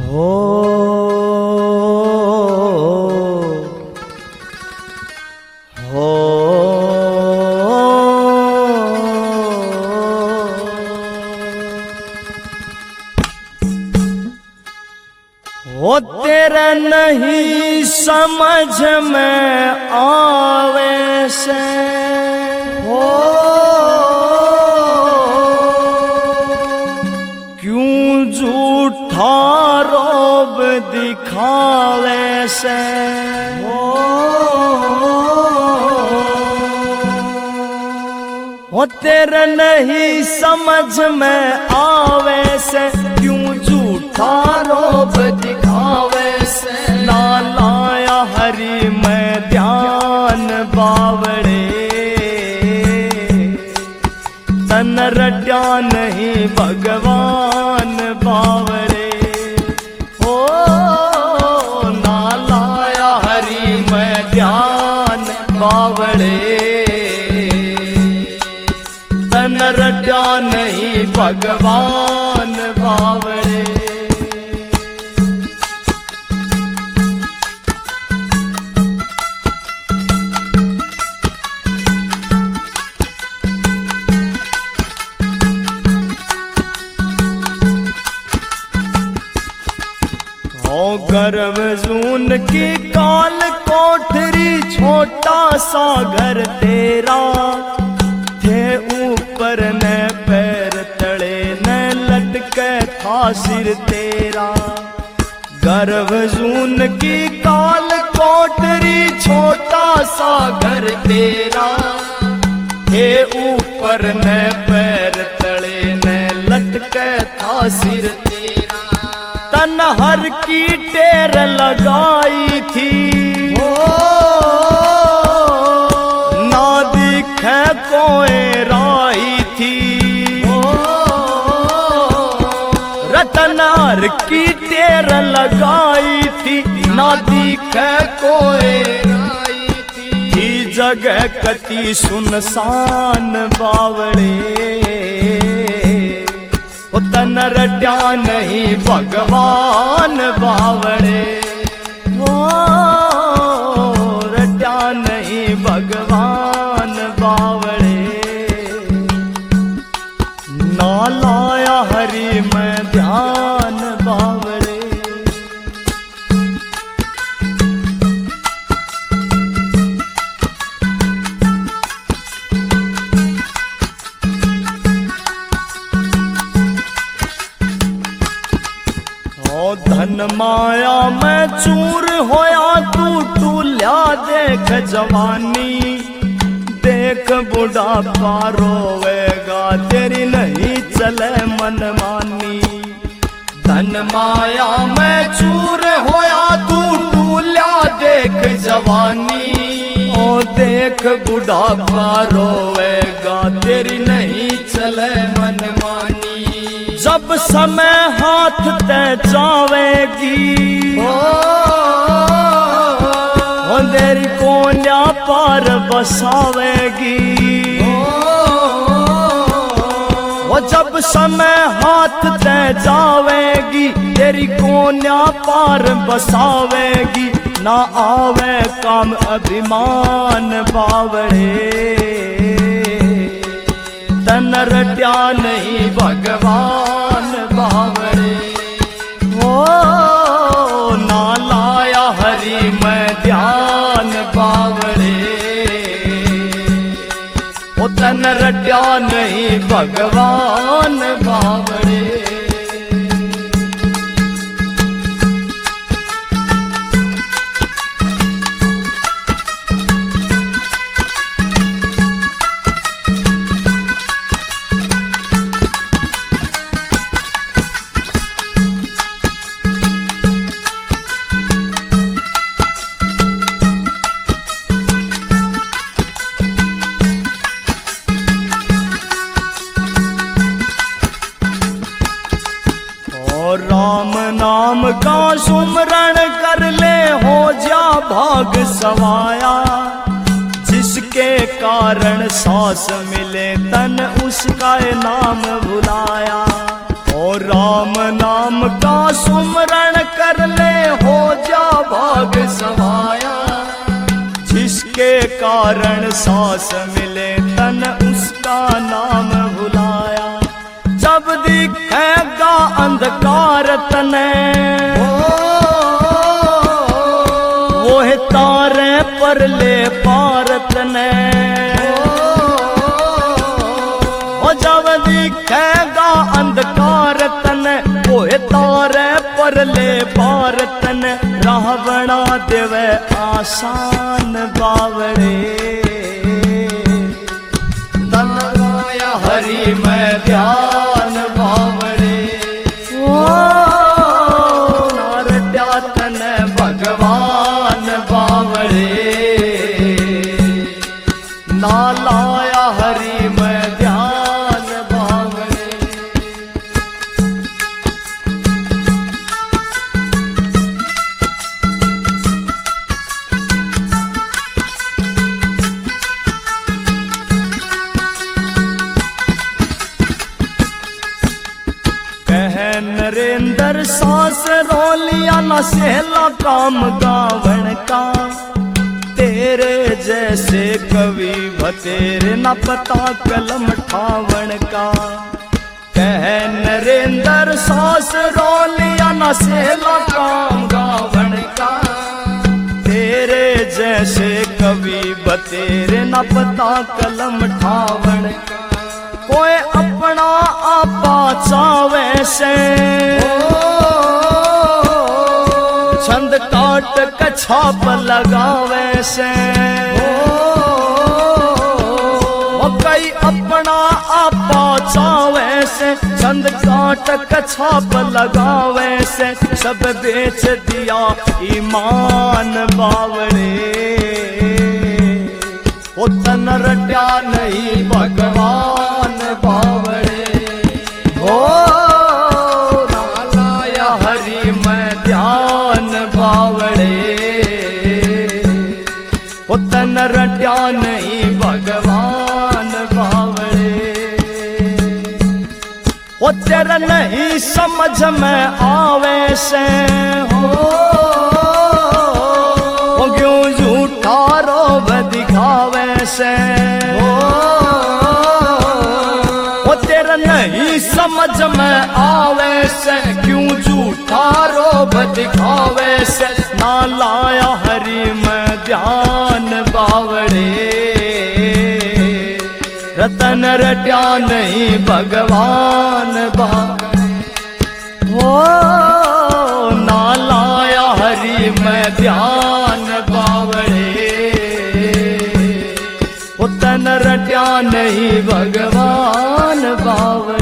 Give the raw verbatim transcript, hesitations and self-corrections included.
हो हो हो तेरा नहीं समझ में आवे से हो क्यों झूठा रोब दिखावे से हो हो तेरा नहीं समझ में आवे से क्यों झूठा रोब दिखावे से ना लाया हरि में ध्यान बावड़े तन रट्या नहीं भगवान बावड़े हो ना लाया हरि में ध्यान बावड़े तन रट्या नहीं भगवान बावड़े। गर्भ जून की काल कोठरी छोटा सा घर तेरा थे ऊपर न पैर तड़े न लटके था सिर तेरा। गर्भ जून की काल कोठरी छोटा सा घर तेरा थे ऊपर न पैर तड़े न लटके था सिर तेरा। तन हर की टेर लगाई थी हो ना दिखे कोई राई थी हो रतन हर की टेर लगाई थी ना दिखे कोई राई थी जगह कति सुनसान बावड़े तन रट्या नहीं भगवान बावड़े वो रट्या नहीं भगवान बावड़े ना लाया हरि में ध्यान बावड़े। धन माया में चूर होया तू टूल्या देख जवानी देख बुढ़ापा रोवेगा तेरी नहीं चले मनमानी। धन माया में चूर होया तू टूल्या देख जवानी ओ देख बुढ़ापा रोवेगा तेरी नहीं चले मनमानी। जब समय हाथ ते जावेगी ओ तेरी कोन्या पार बसावेगी ओ जब समय हाथ ते जावेगी तेरी कोन्या पार बसावेगी ना आवे काम अभिमान बावड़े तन रट्या नहीं भगवान बावड़े ओ ना लाया हरि में ध्यान बावड़े ओ तन रट्या नहीं भगवान बावड़े। राम नाम का सुमरण कर ले हो जा भाग सवाया जिसके कारण सांस मिले तन उसका नाम भुलाया। और राम नाम का सुमरण भाग सवाया। जिसके कारण सांस मिले तन उसका नाम भुलाया। जब दिखेगा अंधकार तने वो है तारे पर ले पार तने। ओ जब दिखेगा अंधकार तने वो है तारे पर ले पार तने। राह बना देवे आसान बावड़े तन लाया हरि मैं ध्यान बावड़े। ओ नारट्या तन भगवान बावड़े ना लाया हरि मैं ध्यान बावड़े। नरेंद्र सांस रो लिया न सहला काम गावण का। तेरे जैसे कवि बतेरे न पता कलम ठावण का। कह नरेंद्र सांस रो लिया न सहला काम गावण का। तेरे जैसे कवि बतेरे न पता कलम ठावण का। कोई अपना आपा चावे से छंद काट कछाप लगावे से। कई अपना आपा चावे से छंद काट कछाप लगावे से। सब बेच दिया ईमान बावड़े ओ तन रट्या नहीं भगवान बावड़े। ओ लाया हरि मैं ध्यान बावड़े ओ तन रट्या नहीं भगवान बावड़े। ओ तेरा नहीं समझ में आवे से हो क्यों झूठा रोब दिखावे से। ओ तेरा नहीं समझ में आवे से क्यों झूठा रोब दिखावे से। ना लाया हरि मैं ध्यान बावड़े रतन रट्या नहीं भगवान बावड़े। ओ ना लाया हरि मैं ध्यान बावड़े ओ तन रट्या नहीं भगवान बावड़े।